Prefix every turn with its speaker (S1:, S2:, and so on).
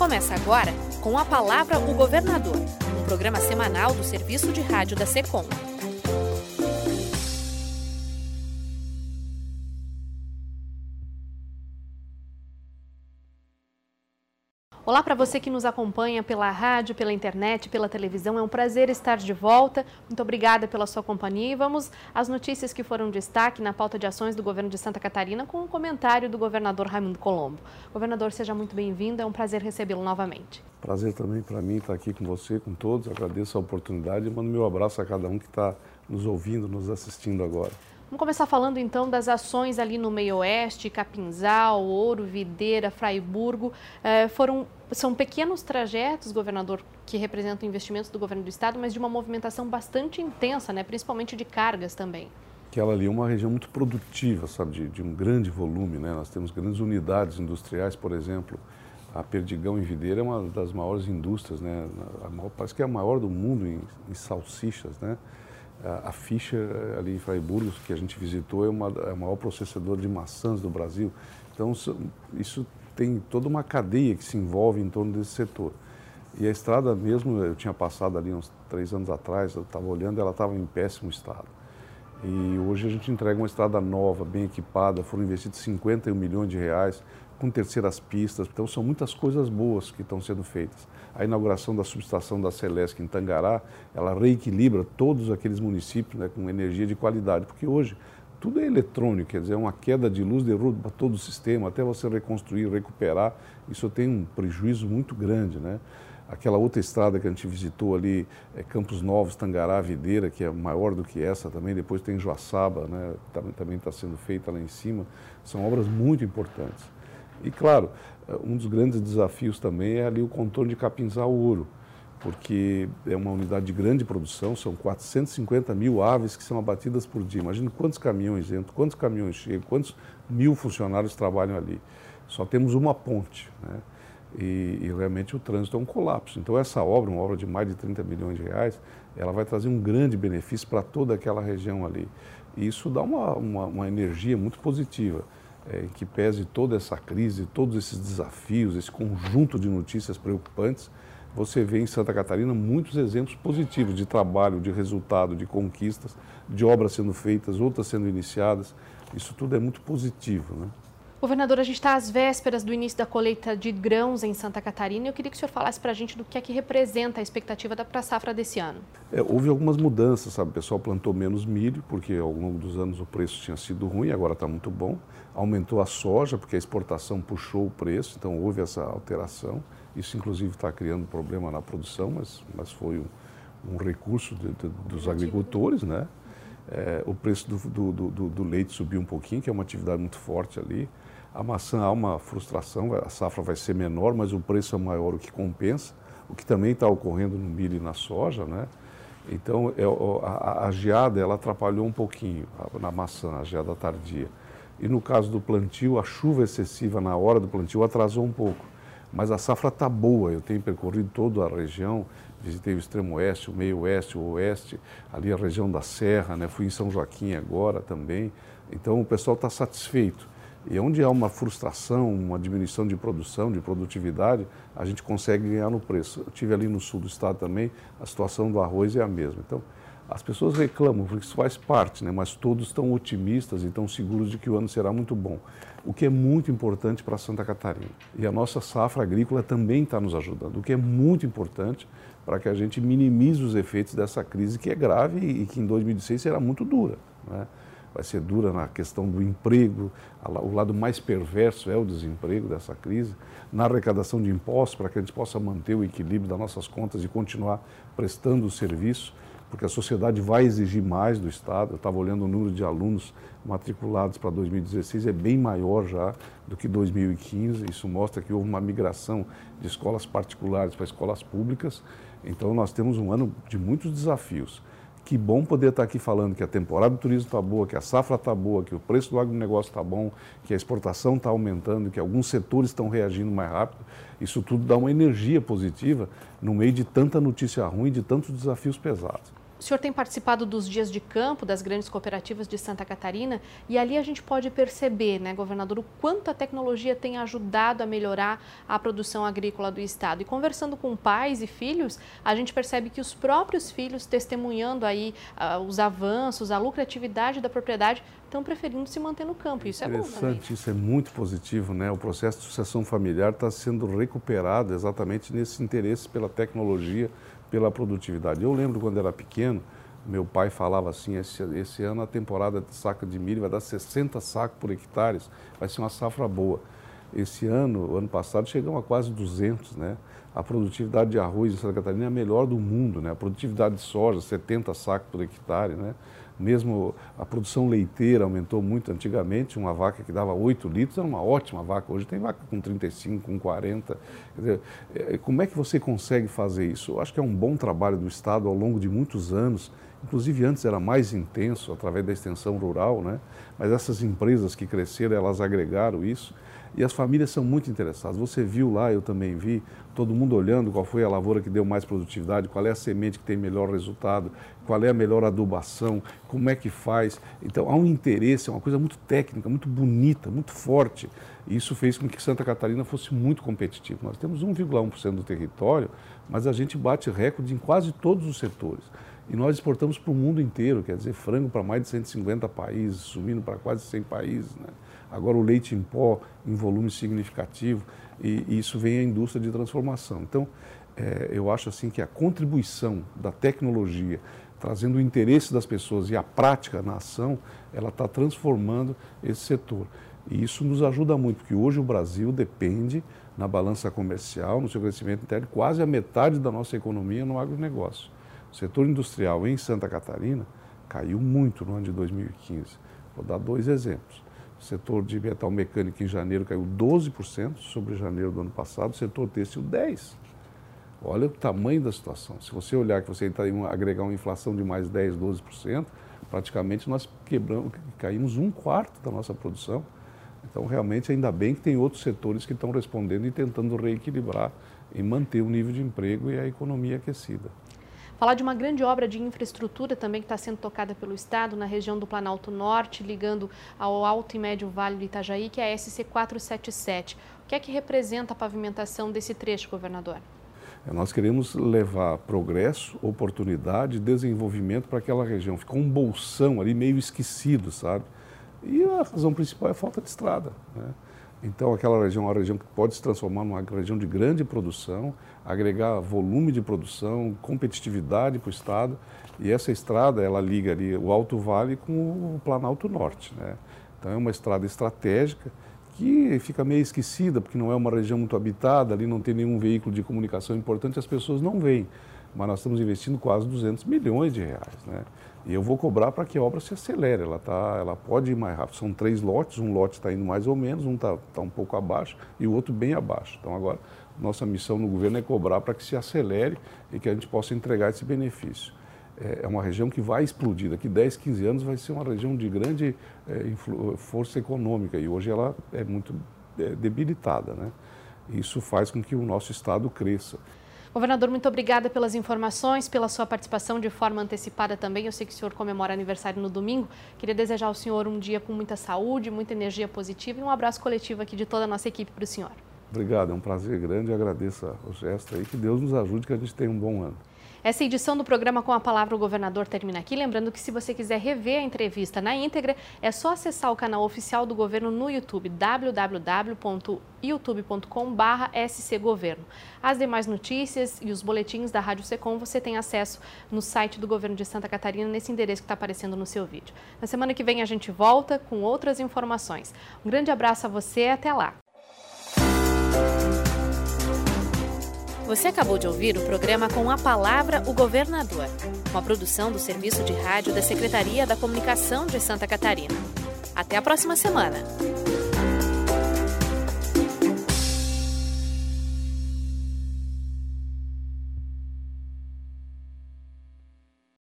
S1: Começa agora com a Palavra o Governador, um programa semanal do Serviço de Rádio da SECOM. Olá para você que nos acompanha pela rádio, pela internet, pela televisão. É um prazer estar de volta. Muito obrigada pela sua companhia. E vamos às notícias que foram destaque na pauta de ações do governo de Santa Catarina com um comentário do governador Raimundo Colombo. Governador, seja muito bem-vindo. É um prazer recebê-lo novamente.
S2: Prazer também para mim estar aqui com você, com todos. Agradeço a oportunidade e mando meu abraço a cada um que está nos ouvindo, nos assistindo agora.
S1: Vamos começar falando então das ações ali no meio oeste, Capinzal, Ouro, Videira, Fraiburgo. São pequenos trajetos, governador, que representam investimentos do governo do estado, mas de uma movimentação bastante intensa, né? Principalmente de cargas também.
S2: Aquela ali é uma região muito produtiva, sabe, de um grande volume, né? Nós temos grandes unidades industriais, por exemplo, a Perdigão em Videira é uma das maiores indústrias, né? Parece que é a maior do mundo em salsichas, né? A Fischer, ali em Fraiburgo, que a gente visitou, é o maior processador de maçãs do Brasil. Então, isso tem toda uma cadeia que se envolve em torno desse setor. E a estrada mesmo, eu tinha passado ali uns 3 anos atrás, eu estava olhando, ela estava em péssimo estado. E hoje a gente entrega uma estrada nova, bem equipada, foram investidos 51 milhões de reais, com terceiras pistas, então são muitas coisas boas que estão sendo feitas. A inauguração da subestação da Celesc em Tangará, ela reequilibra todos aqueles municípios, né, com energia de qualidade, porque hoje tudo é eletrônico, quer dizer, uma queda de luz derruba todo o sistema, até você reconstruir, recuperar, isso tem um prejuízo muito grande, né? Aquela outra estrada que a gente visitou ali, Campos Novos, Tangará, Videira, que é maior do que essa também, depois tem Joaçaba, né, também está sendo feita lá em cima, são obras muito importantes. E, claro, um dos grandes desafios também é ali o contorno de Capinzal Ouro, porque é uma unidade de grande produção, são 450 mil aves que são abatidas por dia. Imagina quantos caminhões entram, quantos caminhões chegam, quantos mil funcionários trabalham ali. Só temos uma ponte, né? E realmente o trânsito é um colapso. Então essa obra, uma obra de mais de 30 milhões de reais, ela vai trazer um grande benefício para toda aquela região ali. E isso dá uma energia muito positiva. Que pese toda essa crise, todos esses desafios, esse conjunto de notícias preocupantes, você vê em Santa Catarina muitos exemplos positivos de trabalho, de resultado, de conquistas, de obras sendo feitas, outras sendo iniciadas. Isso tudo é muito positivo, né?
S1: Governador, a gente está às vésperas do início da colheita de grãos em Santa Catarina. Eu queria que o senhor falasse para a gente do que é que representa a expectativa para a safra desse ano.
S2: Houve algumas mudanças, sabe? O pessoal plantou menos milho, porque ao longo dos anos o preço tinha sido ruim, agora está muito bom. Aumentou a soja, porque a exportação puxou o preço, então houve essa alteração. Isso, inclusive, está criando problema na produção, mas foi um recurso dos agricultores, né? O preço do leite subiu um pouquinho, que é uma atividade muito forte ali. A maçã há uma frustração, a safra vai ser menor, mas o preço é maior, o que compensa, o que também está ocorrendo no milho e na soja, né? Então, a geada, ela atrapalhou um pouquinho na maçã, a geada tardia. E no caso do plantio, a chuva excessiva na hora do plantio atrasou um pouco. Mas a safra está boa, eu tenho percorrido toda a região, visitei o extremo oeste, o meio oeste, o oeste, ali a região da Serra, né? Fui em São Joaquim agora também. Então, o pessoal está satisfeito. E onde há uma frustração, uma diminuição de produção, de produtividade, a gente consegue ganhar no preço. Eu estive ali no sul do estado também, a situação do arroz é a mesma. Então, as pessoas reclamam, porque isso faz parte, né? Mas todos estão otimistas e estão seguros de que o ano será muito bom, o que é muito importante para Santa Catarina. E a nossa safra agrícola também está nos ajudando, o que é muito importante para que a gente minimize os efeitos dessa crise que é grave e que em 2016 será muito dura, né? Vai ser dura na questão do emprego, o lado mais perverso é o desemprego dessa crise, na arrecadação de impostos, para que a gente possa manter o equilíbrio das nossas contas e continuar prestando o serviço, porque a sociedade vai exigir mais do Estado. Eu estava olhando o número de alunos matriculados para 2016, é bem maior já do que 2015, isso mostra que houve uma migração de escolas particulares para escolas públicas, então nós temos um ano de muitos desafios. Que bom poder estar aqui falando que a temporada do turismo está boa, que a safra está boa, que o preço do agronegócio está bom, que a exportação está aumentando, que alguns setores estão reagindo mais rápido. Isso tudo dá uma energia positiva no meio de tanta notícia ruim e de tantos desafios pesados.
S1: O senhor tem participado dos dias de campo das grandes cooperativas de Santa Catarina e ali a gente pode perceber, né, governador, o quanto a tecnologia tem ajudado a melhorar a produção agrícola do estado. E conversando com pais e filhos, a gente percebe que os próprios filhos, testemunhando aí os avanços, a lucratividade da propriedade, estão preferindo se manter no campo. Isso é bom também.
S2: Interessante, isso é muito positivo, né? O processo de sucessão familiar está sendo recuperado exatamente nesse interesse pela tecnologia, pela produtividade. Eu lembro quando era pequeno, meu pai falava assim, esse ano a temporada de saca de milho vai dar 60 sacos por hectare, vai ser uma safra boa. Esse ano, ano passado, chegamos a quase 200, né? A produtividade de arroz em Santa Catarina é a melhor do mundo, né? A produtividade de soja, 70 sacos por hectare, né? Mesmo a produção leiteira aumentou muito. Antigamente, uma vaca que dava 8 litros era uma ótima vaca. Hoje tem vaca com 35, com 40. Quer dizer, como é que você consegue fazer isso? Eu acho que é um bom trabalho do Estado ao longo de muitos anos. Inclusive, antes era mais intenso, através da extensão rural, né? Mas essas empresas que cresceram, elas agregaram isso. E as famílias são muito interessadas. Você viu lá, eu também vi, todo mundo olhando qual foi a lavoura que deu mais produtividade, qual é a semente que tem melhor resultado, qual é a melhor adubação, como é que faz. Então, há um interesse, é uma coisa muito técnica, muito bonita, muito forte. E isso fez com que Santa Catarina fosse muito competitiva. Nós temos 1,1% do território, mas a gente bate recorde em quase todos os setores. E nós exportamos para o mundo inteiro, quer dizer, frango para mais de 150 países, suíno para quase 100 países, né? Agora o leite em pó em volume significativo e isso vem à indústria de transformação. Então, eu acho assim que a contribuição da tecnologia, trazendo o interesse das pessoas e a prática na ação, ela está transformando esse setor. E isso nos ajuda muito, porque hoje o Brasil depende, na balança comercial, no seu crescimento interno, quase a metade da nossa economia no agronegócio. O setor industrial em Santa Catarina caiu muito no ano de 2015. Vou dar 2 exemplos. O setor de metal mecânico em janeiro caiu 12% sobre janeiro do ano passado, o setor têxtil 10%. Olha o tamanho da situação. Se você olhar que você está agregar uma inflação de mais 10%, 12%, praticamente nós caímos 1/4 da nossa produção. Então, realmente, ainda bem que tem outros setores que estão respondendo e tentando reequilibrar e manter o nível de emprego e a economia aquecida.
S1: Falar de uma grande obra de infraestrutura também que está sendo tocada pelo Estado na região do Planalto Norte, ligando ao Alto e Médio Vale do Itajaí, que é a SC 477. O que é que representa a pavimentação desse trecho, governador?
S2: Nós queremos levar progresso, oportunidade, desenvolvimento para aquela região. Ficou um bolsão ali meio esquecido, sabe? E a razão principal é a falta de estrada, né? Então, aquela região é uma região que pode se transformar numa região de grande produção, agregar volume de produção, competitividade para o Estado. E essa estrada, ela liga ali o Alto Vale com o Planalto Norte, né? Então, é uma estrada estratégica que fica meio esquecida, porque não é uma região muito habitada, ali não tem nenhum veículo de comunicação importante, as pessoas não veem. Mas nós estamos investindo quase 200 milhões de reais, né? E eu vou cobrar para que a obra se acelere, ela pode ir mais rápido. São 3 lotes, um lote está indo mais ou menos, um está um pouco abaixo e o outro bem abaixo. Então agora, nossa missão no governo é cobrar para que se acelere e que a gente possa entregar esse benefício. É uma região que vai explodir, daqui 10, 15 anos vai ser uma região de grande força econômica e hoje ela é muito debilitada, né? Isso faz com que o nosso Estado cresça.
S1: Governador, muito obrigada pelas informações, pela sua participação de forma antecipada também. Eu sei que o senhor comemora aniversário no domingo. Queria desejar ao senhor um dia com muita saúde, muita energia positiva e um abraço coletivo aqui de toda a nossa equipe para o senhor.
S2: Obrigado, é um prazer grande e agradeço o gesto aí. Que Deus nos ajude, que a gente tenha um bom ano.
S1: Essa edição do programa Com a Palavra o Governador termina aqui. Lembrando que se você quiser rever a entrevista na íntegra, é só acessar o canal oficial do Governo no YouTube, www.youtube.com/scgoverno. As demais notícias e os boletins da Rádio Secom você tem acesso no site do Governo de Santa Catarina, nesse endereço que está aparecendo no seu vídeo. Na semana que vem a gente volta com outras informações. Um grande abraço a você e até lá. Você acabou de ouvir o programa Com a Palavra o Governador, uma produção do Serviço de Rádio da Secretaria da Comunicação de Santa Catarina. Até a próxima semana.